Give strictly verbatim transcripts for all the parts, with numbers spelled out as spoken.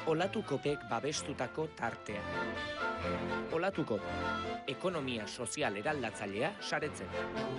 Olatukopek babestutako tartea. Olatukop, ekonomia sozial eraldatzailea saretzen.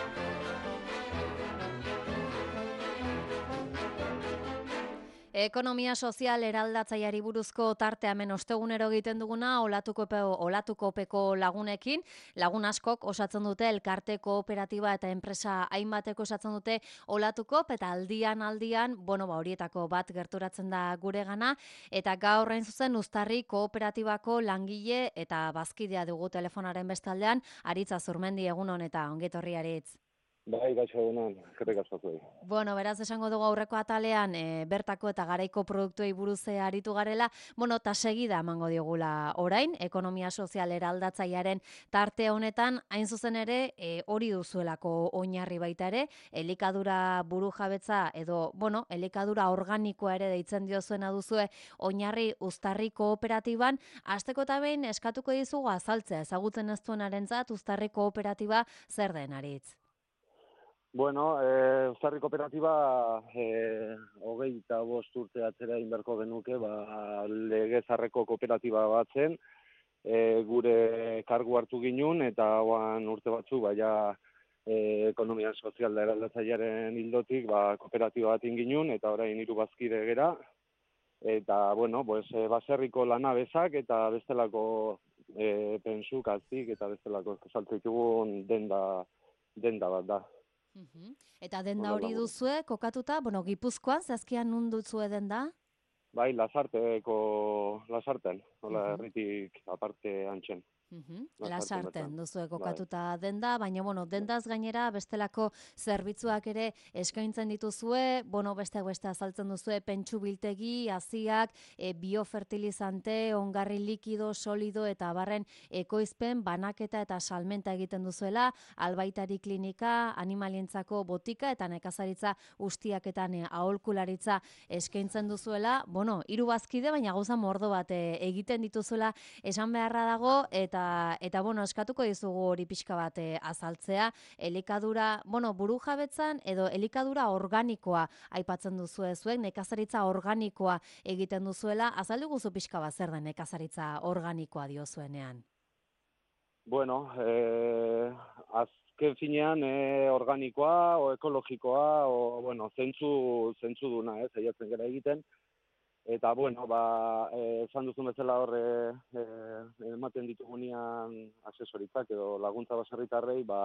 Ekonomia sozial eraldatzaileari buruzko tartea hemen ostegunero egiten duguna Olatukopeko Olatukopeko lagunekin, lagun askok osatzen dute elkarte kooperatiba eta enpresa hainbateko osatzen dute Olatukop eta aldian aldian, bueno, ba horietako bat gerturatzen da guregana eta gaur hain zuzen Uztarri kooperatibako langile eta bazkidea dugu telefonaren bestaldean, Aritz Zurmendi, egunon eta ongetorri Aritz. Bai, gaixo egunon, eskerrik asko zuei. Bueno, beraz esango dugu aurreko atalean e, bertako eta garaiko produktuei buruz aritu garela, bueno, ta segida emango diogula orain, ekonomia sozial eraldatzailearen tarte honetan, hain zuzen ere, e, hori duzuelako oinarri baita ere, elikadura burujabetza edo, bueno, elikadura organikoa ere deitzen diozuena duzue oinarri Uztarri kooperatiban, hasteko eta behin eskatuko dizugu azaltzea, ezagutzen ez duenarentzat Uztarri kooperatiba zer den, Aritz? Bueno, e, Uztarri kooperatiba e, hogei eta bost urte atzera inberko genuke, ba, legezarreko kooperatiba bat zen, e, gure kargu hartu ginun, eta hauan urte batzu, baina e, ekonomia sozial da eraldatzailearen hildotik, ba, kooperatiba bat inginun, eta orain hiru bazkide gera, eta, bueno, pues, e, baserriko lanabezak, eta bestelako e, pensuk, azik, eta bestelako saltzitugun denda, denda bat da. Uhum. Eta denda hori duzue, kokatuta, bueno, Gipuzkoan, zehazkian nun duzue denda? Bai, Lasarteko, Lasarten, hola, herritik aparte antxen. Uhum. Lasarten duzue kokatuta denda, baina, bueno, dendaz gainera bestelako zerbitzuak ere eskaintzen dituzue, bueno, beste beste azaltzen duzue pentsu biltegi, haziak, e, biofertilizante, ongarri likido, solido eta barren ekoizpen, banaketa eta salmenta egiten duzuela, albaitari klinika, animalientzako botika eta nekazaritza ustiaketan e, aholkularitza eskaintzen duzuela, bueno, hiru bazkide, baina gauza mordo bat e, egiten dituzuela esan beharra dago, eta Eta, eta bueno, eskatuko dizugu hori pixka bat e, azaltzea, elikadura, bueno, burujabetzan edo elikadura organikoa aipatzen duzu zuek, nekazaritza organikoa egiten duzuela, azaldu guzu pixka bat zer den nekazaritza organikoa diozuenean? Bueno, eh, azken finean eh, organikoa, o ekologikoa, o, bueno, zentzu, zentzu duna, ez, eiatzen gara egiten. Eta, bueno, ba, esan duzun bezala horre e, ematen ditugunean asesoritzak edo laguntza baserritarrei, ba,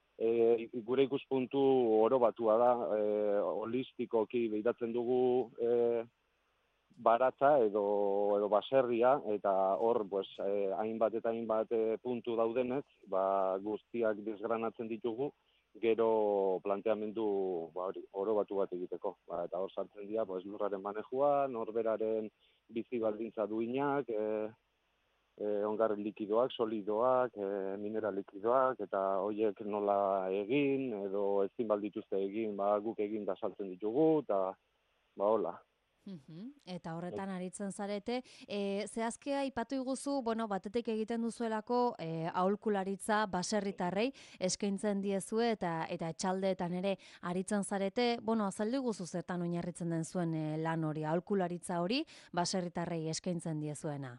e, gure ikuspuntu oro batua da, e, holistikoki behiratzen dugu e, baratza edo, edo baserria, eta hor, pues, e, hainbat eta hainbat e, puntu daudenez, ba, guztiak desgranatzen ditugu, gero planteamendu ba, oro batu bat egiteko. Ba, eta hor sartzen dira pues, lurraren manejua, norberaren bizi baldintza duinak, e, e, ongarri likidoak, solidoak, e, mineral likidoak, eta horiek nola egin, edo ezin baldituzte egin, ba, guk egin da saltzen ditugu, eta ba, hola. Uhum. Eta horretan aritzen zarete, e, zehazkea ipatu iguzu, bueno, batetik egiten duzuelako e, aholkularitza baserritarrei eskaintzen diezue eta eta etxaldeetan ere aritzen zarete, bueno, azaldu iguzu zertan oinarritzen den zuen e, lan hori, aholkularitza hori baserritarrei eskaintzen diezuena.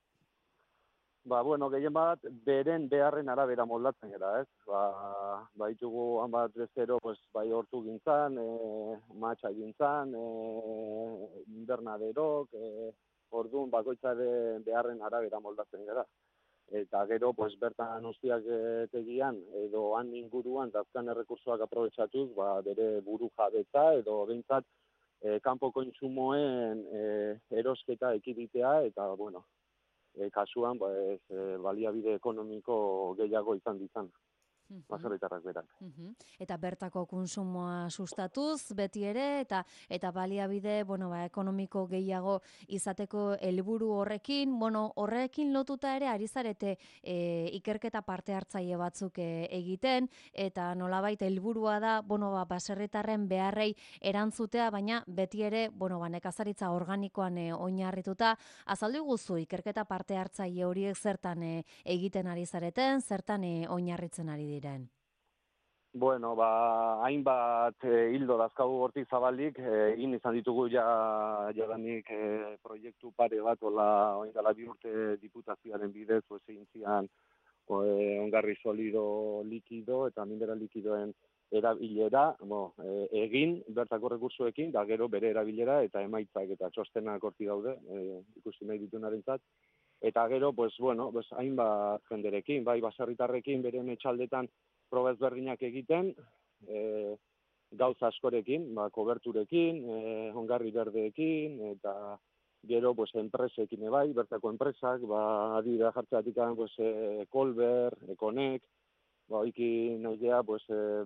Ba, bueno, gehien bat, beren beharren arabera moldatzen gara, ez? Ba, baitugu han bat bezero, pues, bai hortu gintzan, e, matxa gintzan, e, invernaderok, e, orduan bakoitzaren beharren arabera moldatzen gara. Eta gero, pues, bertan ustiak tegian, edo han inguruan, dazkan errekursoak aprobetsatuz, ba, bere buru jabetza, edo behintzat, e, kanpoko intsumoen e, erosketa ekiditea, eta, bueno, E, kasuan ba, ez, e, baliabide ekonomiko gehiago izan ditzan, baserritarrak berak. Uh-huh. Eta bertako kontsumoa sustatuz, beti ere, eta eta baliabide, bueno, ba, ekonomiko gehiago izateko helburu horrekin, bueno, horrekin lotuta ere ari zarete e, ikerketa parte hartzaile batzuk e, egiten, eta nolabait helburua da, bueno, ba, baserritarren beharrei erantzutea, baina beti ere, bueno, ba, nekazaritza organikoan e, oinarrituta, azaldu guzu ikerketa parte hartzaile horiek zertan e, egiten ari zareten, zertan e, oinarritzen ari diren. Bueno, ba, hainbat e, hildo dazkagu hortik zabalik, e, egin izan ditugu ja, jadanik e, proiektu pare bat, ola, oin dela bi urte diputazioaren bidez, pues, egin zian o, e, ongarri solido likido eta mineral likidoen erabilera, bo, e, egin bertako rekursoekin, da gero bere erabilera eta emaitzak eta txostenak horti daude, e, ikusi nahi ditunarentzat. Eta gero, pues, bueno, pues, hainbat jenderekin, bai, baserritarrekin, beren etxaldetan proba ezberdinak egiten, e, gauza askorekin, ba, koberturekin, e, ongarri berdeekin, eta gero, pues, enpresekin ebai, bertako enpresak, ba, adibidea jartzeatik, pues, e, Kolber, Ekonek, ba, oiki naigea, pues, e,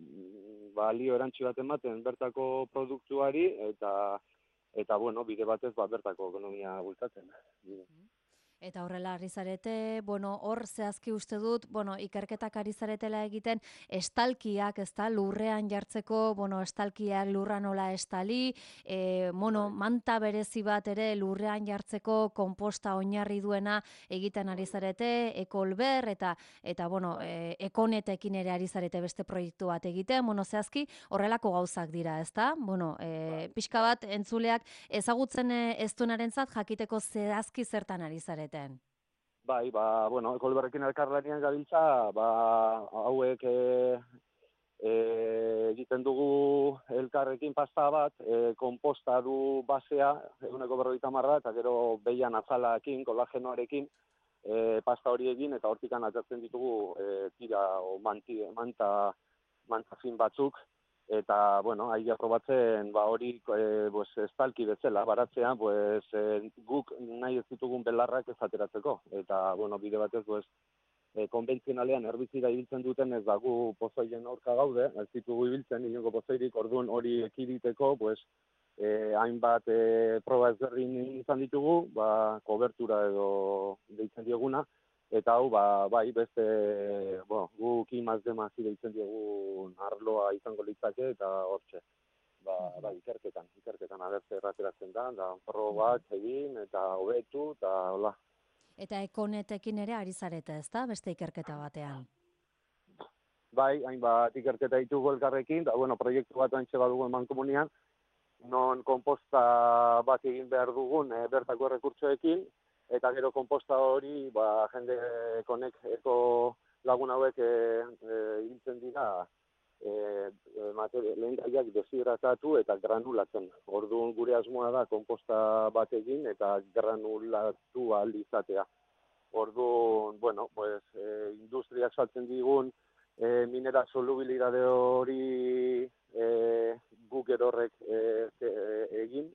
ba, lio erantzi bat ematen bertako produktuari, eta, eta bueno, bide batez, ba, bertako ekonomia bultzatzen. Eta horrela ari zarete, bueno, hor zehazki uste dut, bueno, ikerketak ari zaretela egiten, estalkiak, ez da, lurrean jartzeko, bueno, estalkiak lurra nola estali, e, bueno, manta berezi bat ere lurrean jartzeko konposta oinarri duena egiten ari zarete, ekolber, eta, eta bueno, e, ekonetekin ere ari zarete beste proiektu bat egiten, bueno, zehazki horrelako gauzak dira, ez da? Bueno, e, pixka bat entzuleak ezagutzen ez duenarentzat jakiteko zehazki zertan ari zarete. Bai, ba, bueno, Kolberrekin elkarlarian gabiltza, ba, hauek e, e, egiten dugu elkarrekin pasta bat, e, komposta du basea, eguneko berrogeita hamar eta gero behian azalakin, kolagenoarekin, e, pasta hori egin, eta hortikan atzertzen ditugu e, tira o manti, manta, manta fin batzuk, eta, bueno, ahi aprobatzen, ba, hori, e, pues, estalki bezala, baratzean, pues, e, guk nahi ez ditugun belarrak ez ateratzeko. Eta, bueno, bide batez, pues, e, konbentzionalean herbizida ibiltzen duten ez da gu pozoien aurka gaude, ez ditugu ibiltzen, inongo pozoirik, orduan hori ekiditeko, pues, e, hainbat e, proba ezberdin izan ditugu, ba, kobertura edo deitzen dioguna, eta hau, ba, bai, beste, bo, guk imaz demazi deitzen diogun arloa izango litzake, eta hortxe, ba, bai, ikerketan, ikerketan agertze errateratzen da, da, probak egin, eta hobetu, eta hola. Eta ekonetekin ere ari zarete, ez da, beste ikerketa batean? Bai, hainbat ikerketa ditugu elkarrekin, da, bueno, proiektu bat antxe badugu eman komunian, non komposta bat egin behar dugun e, bertako errekurtsoekin, eta gero komposta hori, ba, jende ekonek, eko lagun hauek hiltzen e, e, dira, e, e, lehen gaiak deshidratatu eta granulatzen. Orduan gure asmoa da komposta bat egin eta granulatu ahal izatea. Orduan, bueno, pues, e, industriak saltzen digun e, mineral solubilidade hori e, guk erorrek e, e, egin,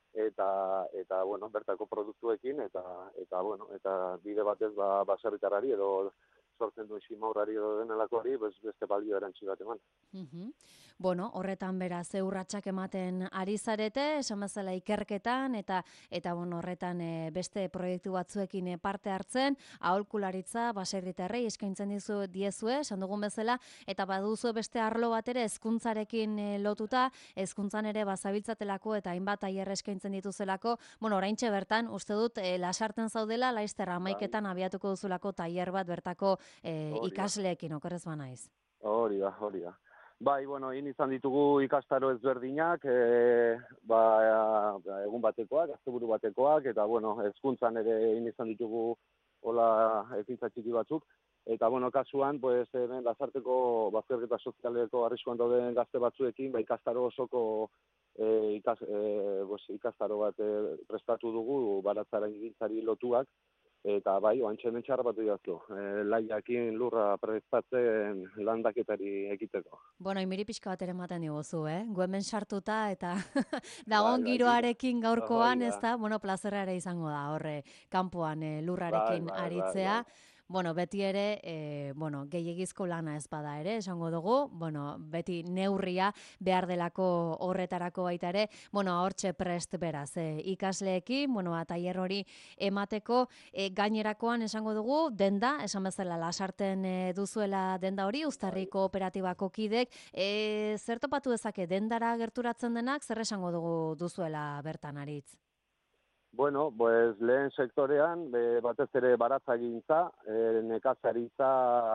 eta eta bueno, bertako produktuekin eta eta bueno, eta bide batez ba baserritarrari edo sortzen duen simaurrari edo denelakoari beste balio erantzi bat eman. Uh-huh. Bueno, horretan beraz urratsak ematen ari zarete, esan bezala ikerketan eta eta bueno, horretan e, beste proiektu batzuekin e, parte hartzen, aholkularitza baserritarrei eskaintzen dizu diezue, esan dugun bezala, eta baduzu beste arlo bat ere hezkuntzarekin e, lotuta, hezkuntzan ere bazabiltzatelako eta hainbat tailer eskaintzen dituzelako. Bueno, oraintxe bertan uste dut e, lasarten zaudela, laizter hamaiketan abiatuko duzulako tailer bat bertako e, ikasleekin, okerrez banaiz. Hori da, hori da. Bai, bueno, egin izan ditugu ikastaro ezberdinak, e, ba, egun batekoak, asteburu batekoak, eta, bueno, hezkuntzan ere egin izan ditugu hola ekintza txiki batzuk. Eta, bueno, kasuan, pues, hemen Lasarteko bazterketa sozialeko arriskuan dauden gazte batzuekin, ba, ikastaro osoko e, ikas, e, pues, ikastaro bat e, prestatu dugu, baratzaren gintzari lotuak. Eta bai, oantxe hemen txarrapatu jaztu, e, laiakin lurra prestatzen landaketari ekiteko. Bueno, imiri pixka bat ere ematen diguzu, eh? Gu hemen sartuta eta dagoen bai, giroarekin gaurkoan, ez da, bueno, plazerra ere izango da, horre, kanpoan e, lurrarekin bai, bai, aritzea. Bai, bai. Bueno, beti ere, e, bueno, gehiegizko lana ez bada ere, esango dugu, bueno, beti neurria behar delako horretarako baita ere, bueno, hortxe prest beraz, e, ikasleekin, bueno, tailer hori emateko, e, gainerakoan esango dugu, denda, esan bezala Lasarten e, duzuela denda hori, Uztarri kooperatibako kidek, e, zer topatu dezake dendara gerturatzen denak, zer esango dugu duzuela bertan aritz? Bueno, pues lehen sektorean, be, batez ere baratzagintza, e, nekazaritza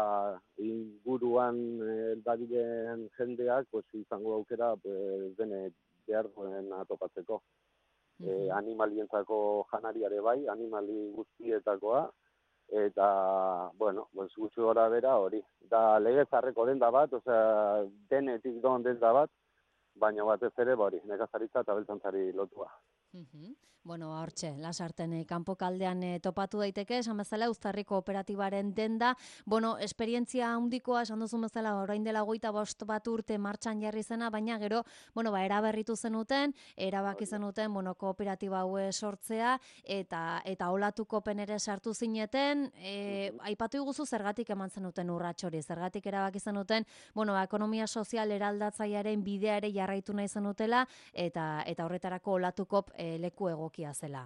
inguruan e, dabilen jendeak, pues, izango aukera pues, dene behar duena topatzeko. E, animalientzako janariare bai, animali guztietakoa, eta, bueno, pues, gutxi gora bera hori. Da legezarreko denda bat, osea, denetik don denda bat, baina batez ere, ba, hori, nekazaritza eta beltzantzari lotua. Uhum. Bueno, hortxe, lasarten eh, kanpokaldean eh, topatu daiteke, esan bezala Uztarri kooperatibaren denda, bueno, esperientzia handikoa, esan duzu bezala, orain dela hogeita bost bat urte martxan jarri zena, baina gero, bueno, ba, eraberritu zenuten, erabaki zenuten, bueno, kooperatiba haue sortzea, eta eta olatuko penere sartu zineten, e, aipatu iguzu zergatik eman zenuten urrats hori, zergatik erabaki zenuten, bueno, ba, ekonomia sozial eraldatzailearen bidea ere jarraitu nahi zenutela, eta eta horretarako olatuko e, leku egokia zela.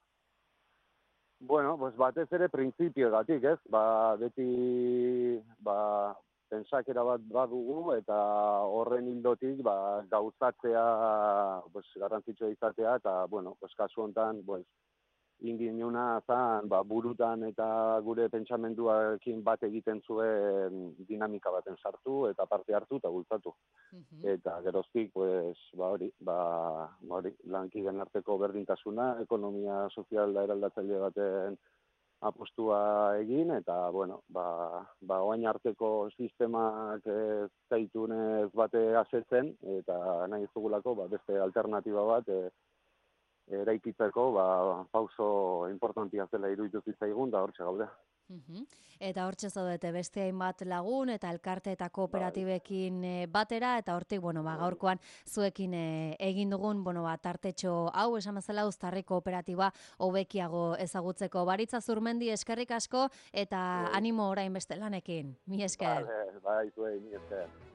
Bueno, pues batez ere printzipioegatik, ez? Ba, beti ba, pentsakera bat badugu eta horren hildotik ba, gauzatzea pues, garrantzitsua izatea eta, bueno, pues, kasu honetan, pues, inginuna zan, ba, burutan eta gure pentsamenduakin bat egiten zuen dinamika baten sartu eta parte hartu eta bultzatu. Uh-huh. Eta geroztik, pues, ba hori, ba, hori, lankideen arteko berdintasuna, ekonomia sozial da eraldatzaile baten apostua egin, eta, bueno, ba, ba oain arteko sistemak ez zaitunez bate asetzen, eta nahi zugulako, ba, beste alternatiba bat, e, eraikitzeko, ba, pauso importantia zela iruditu zitzaigun, da hortxe gaude. Uhum. Eta hortxe zaudete beste hainbat lagun eta elkarte eta kooperatibekin e, batera, eta hortik, bueno, ba, gaurkoan zuekin e, egin dugun, bueno, ba, tartetxo hau, esan bezala Uztarri kooperatiba hobekiago ezagutzeko. Baritza Zurmendi, eskerrik asko, eta animo orain beste lanekin. Mi esker. Vale, bai, zuei, mi esker.